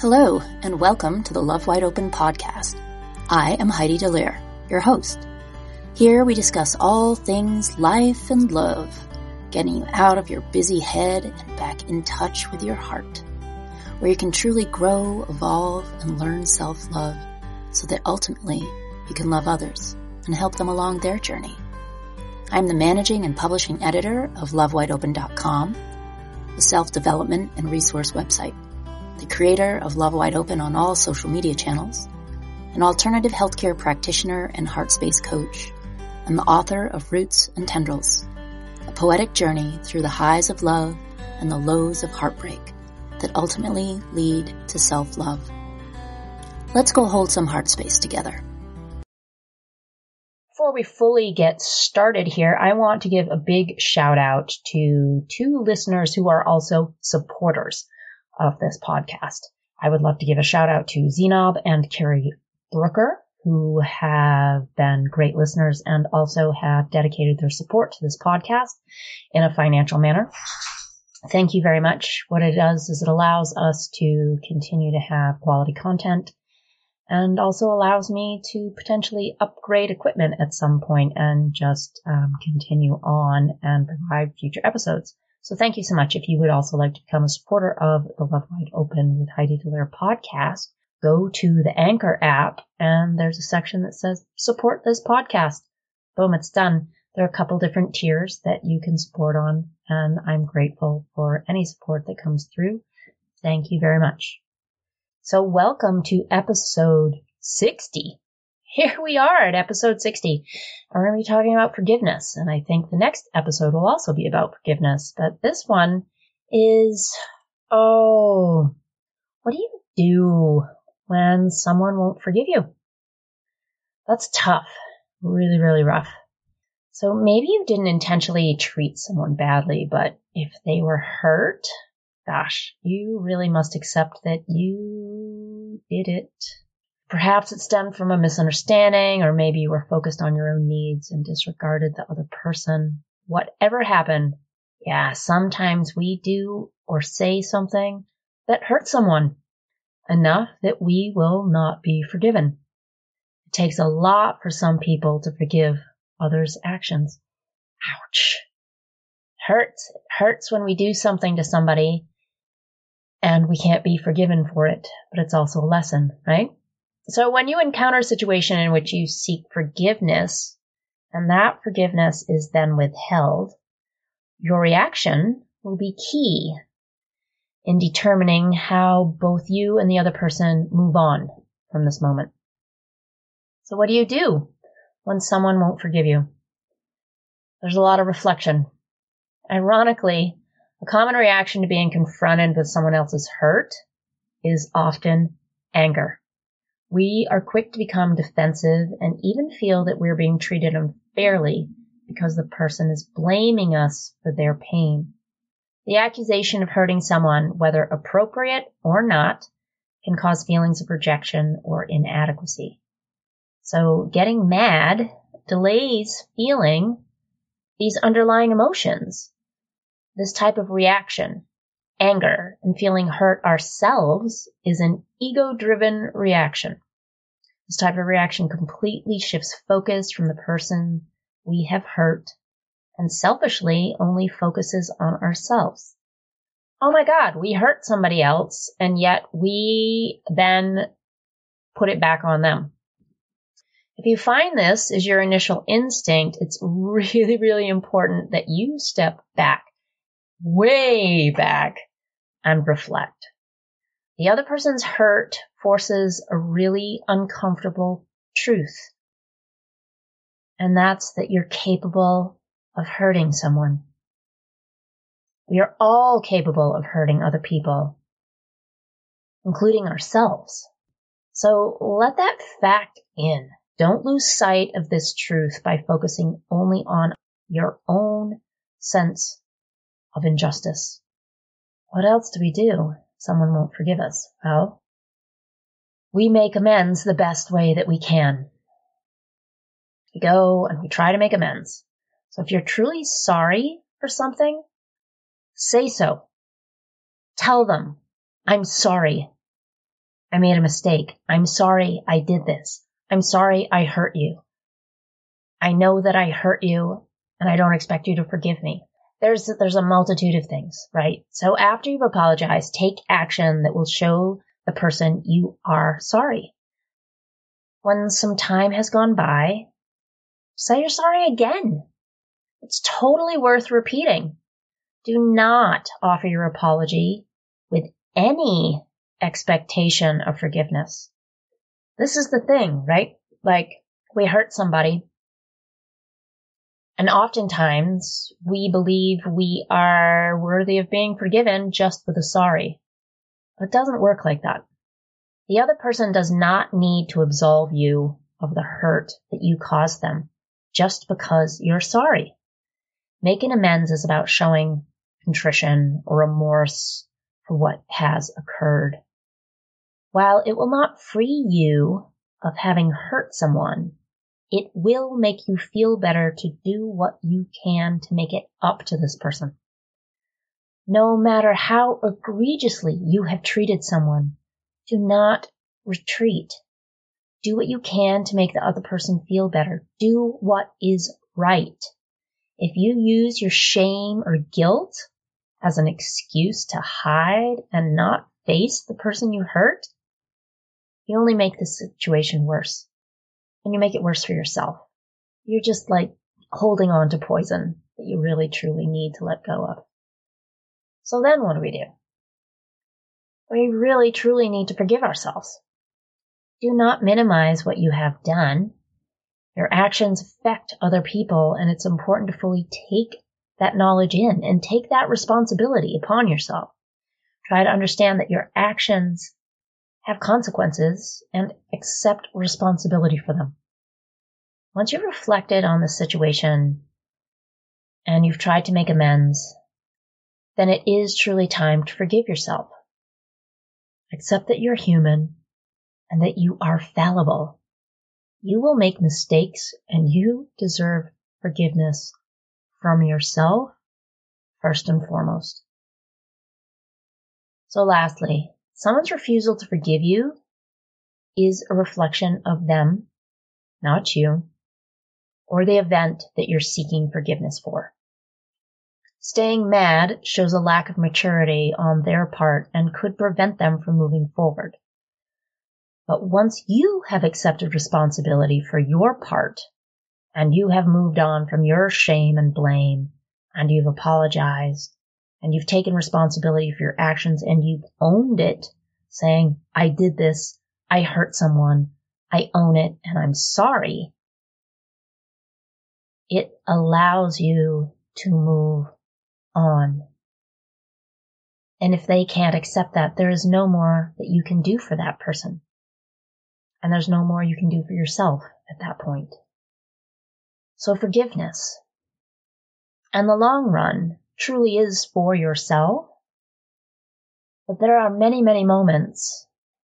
Hello, and welcome to the Love Wide Open podcast. I am Heidi Dallaire, your host. Here we discuss all things life and love, getting you out of your busy head and back in touch with your heart, where you can truly grow, evolve, and learn self-love so that ultimately you can love others and help them along their journey. I'm the managing and publishing editor of LoveWideOpen.com, the self-development and resource website, the creator of Love Wide Open on all social media channels, an alternative healthcare practitioner and heart space coach, and the author of Roots and Tendrils, a poetic journey through the highs of love and the lows of heartbreak that ultimately lead to self-love. Let's go hold some heart space together. Before we fully get started here, I want to give a big shout out to two listeners who are also supporters of this podcast. I would love to give a shout out to Zenob and Carrie Brooker, who have been great listeners and also have dedicated their support to this podcast in a financial manner. Thank you very much. What it does is it allows us to continue to have quality content and also allows me to potentially upgrade equipment at some point and just continue on and provide future episodes. So thank you so much. If you would also like to become a supporter of the Love Wide Open with Heidi Dallaire podcast, go to the Anchor app and there's a section that says support this podcast. Boom, it's done. There are a couple different tiers that you can support on, and I'm grateful for any support that comes through. Thank you very much. So welcome to episode 60. Here we are at episode 60. We're going to be talking about forgiveness, and I think the next episode will also be about forgiveness. But this one is, what do you do when someone won't forgive you? That's tough. Really, really rough. So maybe you didn't intentionally treat someone badly, but if they were hurt, gosh, you really must accept that you did it. Perhaps it stemmed from a misunderstanding, or maybe you were focused on your own needs and disregarded the other person. Whatever happened, sometimes we do or say something that hurts someone enough that we will not be forgiven. It takes a lot for some people to forgive others' actions. Ouch. It hurts when we do something to somebody and we can't be forgiven for it, but it's also a lesson, right? So when you encounter a situation in which you seek forgiveness, and that forgiveness is then withheld, your reaction will be key in determining how both you and the other person move on from this moment. So what do you do when someone won't forgive you? There's a lot of reflection. Ironically, a common reaction to being confronted with someone else's hurt is often anger. We are quick to become defensive and even feel that we're being treated unfairly because the person is blaming us for their pain. The accusation of hurting someone, whether appropriate or not, can cause feelings of rejection or inadequacy. So getting mad delays feeling these underlying emotions. This type of reaction, anger, and feeling hurt ourselves is an ego-driven reaction. This type of reaction completely shifts focus from the person we have hurt and selfishly only focuses on ourselves. Oh my God, we hurt somebody else, and yet we then put it back on them. If you find this is your initial instinct, it's really, really important that you step back, way back, and reflect. The other person's hurt forces a really uncomfortable truth. And that's that you're capable of hurting someone. We are all capable of hurting other people, including ourselves. So let that fact in. Don't lose sight of this truth by focusing only on your own sense of injustice. What else do we do? Someone won't forgive us. Well, we make amends the best way that we can. We go and we try to make amends. So if you're truly sorry for something, say so. Tell them, I'm sorry. I made a mistake. I'm sorry I did this. I'm sorry I hurt you. I know that I hurt you and I don't expect you to forgive me. There's a multitude of things, right? So after you've apologized, take action that will show the person you are sorry. When some time has gone by, say you're sorry again. It's totally worth repeating. Do not offer your apology with any expectation of forgiveness. This is the thing, right? Like, we hurt somebody, and oftentimes we believe we are worthy of being forgiven just with a sorry. It doesn't work like that. The other person does not need to absolve you of the hurt that you caused them just because you're sorry. Making amends is about showing contrition or remorse for what has occurred. While it will not free you of having hurt someone, it will make you feel better to do what you can to make it up to this person. No matter how egregiously you have treated someone, do not retreat. Do what you can to make the other person feel better. Do what is right. If you use your shame or guilt as an excuse to hide and not face the person you hurt, you only make the situation worse. And you make it worse for yourself. You're just like holding on to poison that you really truly need to let go of. So then what do? We really truly need to forgive ourselves. Do not minimize what you have done. Your actions affect other people, and it's important to fully take that knowledge in and take that responsibility upon yourself. Try to understand that your actions have consequences and accept responsibility for them. Once you've reflected on the situation and you've tried to make amends, then it is truly time to forgive yourself. Accept that you're human and that you are fallible. You will make mistakes and you deserve forgiveness from yourself first and foremost. So lastly, someone's refusal to forgive you is a reflection of them, not you, or the event that you're seeking forgiveness for. Staying mad shows a lack of maturity on their part and could prevent them from moving forward. But once you have accepted responsibility for your part, and you have moved on from your shame and blame, and you've apologized, and you've taken responsibility for your actions, and you've owned it, saying, I did this, I hurt someone, I own it, and I'm sorry, it allows you to move on. And if they can't accept that, there is no more that you can do for that person. And there's no more you can do for yourself at that point. So forgiveness, in the long run, truly is for yourself. But there are many, many moments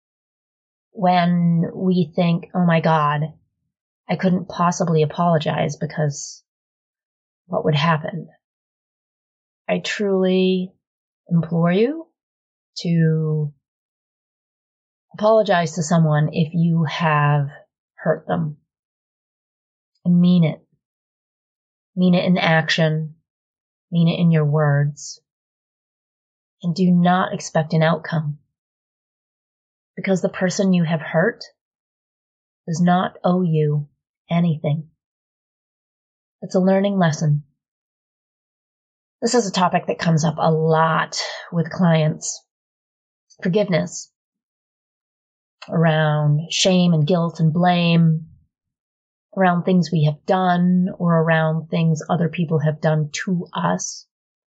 when we think, oh my God, I couldn't possibly apologize because what would happen? I truly implore you to apologize to someone if you have hurt them. And mean it. Mean it in action. Mean it in your words. And do not expect an outcome. Because the person you have hurt does not owe you anything. It's a learning lesson. This is a topic that comes up a lot with clients. Forgiveness. Around shame and guilt and blame. Around things we have done or around things other people have done to us.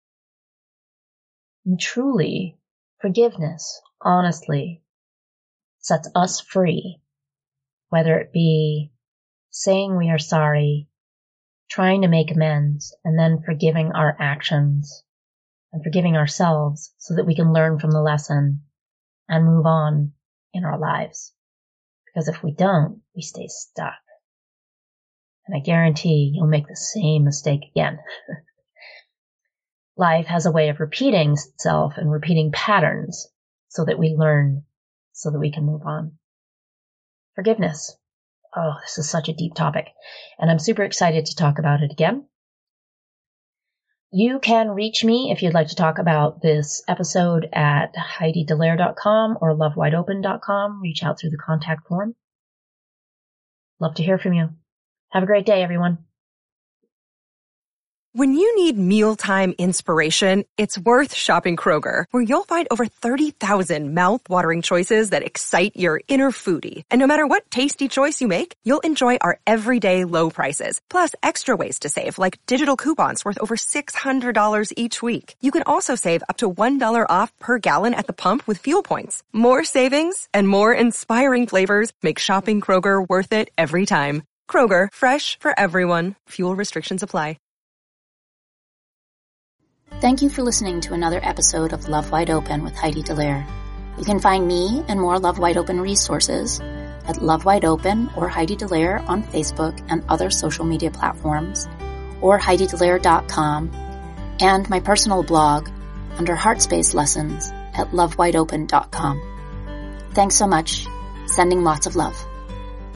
And truly, forgiveness, honestly, sets us free. Whether it be saying we are sorry, trying to make amends, and then forgiving our actions and forgiving ourselves so that we can learn from the lesson and move on in our lives. Because if we don't, we stay stuck. And I guarantee you'll make the same mistake again. Life has a way of repeating itself and repeating patterns so that we learn so that we can move on. Forgiveness. Oh, this is such a deep topic, and I'm super excited to talk about it again. You can reach me if you'd like to talk about this episode at HeidiDallaire.com or LoveWideOpen.com. Reach out through the contact form. Love to hear from you. Have a great day, everyone. When you need mealtime inspiration, it's worth shopping Kroger, where you'll find over 30,000 mouth-watering choices that excite your inner foodie. And no matter what tasty choice you make, you'll enjoy our everyday low prices, plus extra ways to save, like digital coupons worth over $600 each week. You can also save up to $1 off per gallon at the pump with fuel points. More savings and more inspiring flavors make shopping Kroger worth it every time. Kroger, fresh for everyone. Fuel restrictions apply. Thank you for listening to another episode of Love Wide Open with Heidi Dallaire. You can find me and more Love Wide Open resources at Love Wide Open or Heidi Dallaire on Facebook and other social media platforms, or HeidiDallaire.com, and my personal blog under Heartspace Lessons at LoveWideOpen.com. Thanks so much. Sending lots of love.